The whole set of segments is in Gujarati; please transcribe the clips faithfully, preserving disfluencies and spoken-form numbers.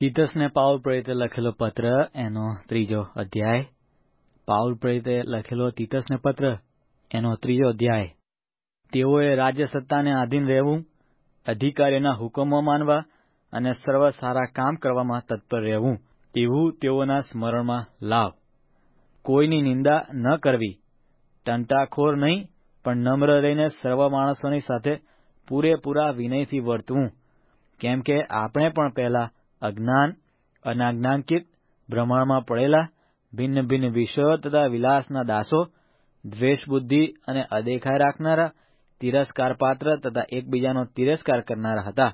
તીતસને પાઉલ પ્રેરિતે લખેલો પત્ર એનો ત્રીજો અધ્યાય. પાઉલ પ્રેરિતે લખેલો તીતસને પત્ર એનો ત્રીજો અધ્યાય. તેઓએ રાજ્ય સત્તાને આધીન રહેવું, અધિકારીઓના હુકમો માનવા અને સર્વ સારા કામ કરવામાં તત્પર રહેવું, એવું તેઓના સ્મરણમાં લાવ. કોઈની નિંદા ન કરવી, ટંટાખોર નહીં, પણ નમ્ર રહીને સર્વ માણસોની સાથે પૂરેપૂરા વિનયથી વર્તવું. કેમ કે આપણે પણ પહેલા અજ્ઞાન, અનાજ્ઞાંકિત, ભ્રમણમાં પડેલા, ભિન્ન ભિન્ન વિષયો તથા વિલાસના દાસો, દ્વેષ બુદ્ધિ અને અદેખાઈ રાખનારા, તિરસ્કાર પાત્ર તથા એકબીજાનો તિરસ્કાર કરનારા હતા.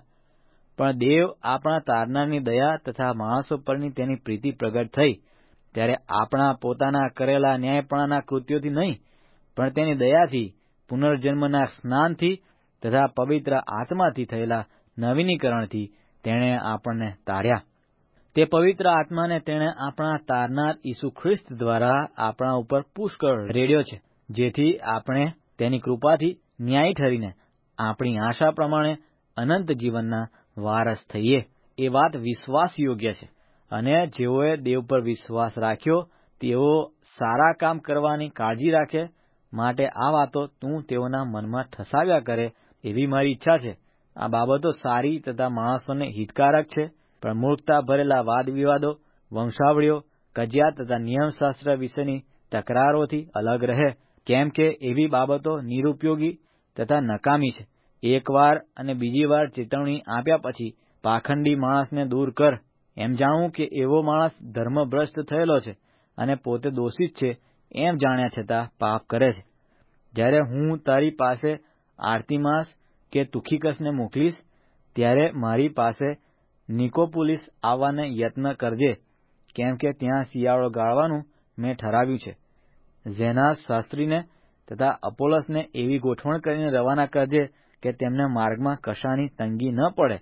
પણ દેવ આપણા તારનારની દયા તથા માણસો પરની તેની પ્રીતિ પ્રગટ થઈ, ત્યારે આપણા પોતાના કરેલા ન્યાયપણાના કૃત્યોથી નહીં, પણ તેની દયાથી, પુનર્જન્મના સ્નાનથી તથા પવિત્ર આત્માથી થયેલા નવીનીકરણથી તેણે આપણને તાર્યા. તે પવિત્ર આત્માને તેણે આપણા તારનાર ઈસુ ખ્રિસ્ત દ્વારા આપણા ઉપર પુષ્કળ રેડ્યો છે, જેથી આપણે તેની કૃપાથી ન્યાયી ઠરીને આપણી આશા પ્રમાણે અનંત જીવનના વારસ થઈએ. એ વાત વિશ્વાસ યોગ્ય છે, અને જેઓએ દેવ પર વિશ્વાસ રાખ્યો તેઓ સારા કામ કરવાની કાળજી રાખે. માટે આ વાતો તું તેઓના મનમાં ઠસાવ્યા કરે એવી મારી ઈચ્છા છે. આ બાબતો સારી તથા માણસોને હિતકારક છે, પણ મૂર્ખતા ભરેલા વાદ વિવાદો, વંશાવળીઓ, કજિયા તથા નિયમશાસ્ત્ર વિશેની તકરારોથી અલગ રહે. કેમ કે એવી બાબતો નિરુપયોગી તથા નકામી છે. એકવાર અને બીજી વાર ચેતવણી આપ્યા પછી પાખંડી માણસને દૂર કર. એમ જાણવું કે એવો માણસ ધર્મભ્રષ્ટ થયેલો છે અને પોતે દોષિત છે એમ જાણ્યા છતાં પાપ કરે છે. જ્યારે હું તારી પાસે આર્તિમાસ કે તુખિકસને મોકલીશ, ત્યારે મારી પાસે નિકોપોલિસ આવવાને યત્ન કરજે, કેમ કે ત્યાં શિયાળો ગાળવાનું મેં ઠરાવ્યું છે. ઝેનાસ શાસ્ત્રીને તથા અપોલસને એવી ગોઠવણ કરીને રવાના કરજે કે તેમને માર્ગમાં કશાની તંગી ન પડે.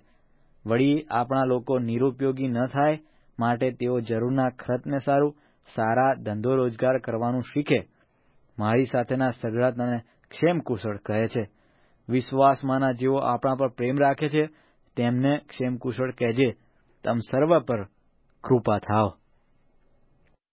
વળી આપણા લોકો નિરુપયોગી ન થાય માટે તેઓ જરૂરના ખર્ચને સારું સારા ધંધો રોજગાર કરવાનું શીખે. મારી સાથેના સઘળા તને ક્ષેમ કુશળ કહે છે. વિશ્વાસમાંના જેઓ આપણા પર પ્રેમ રાખે છે તેમને ક્ષેમ કુશળ કહેજે. તમ સર્વ પર કૃપા થાવ.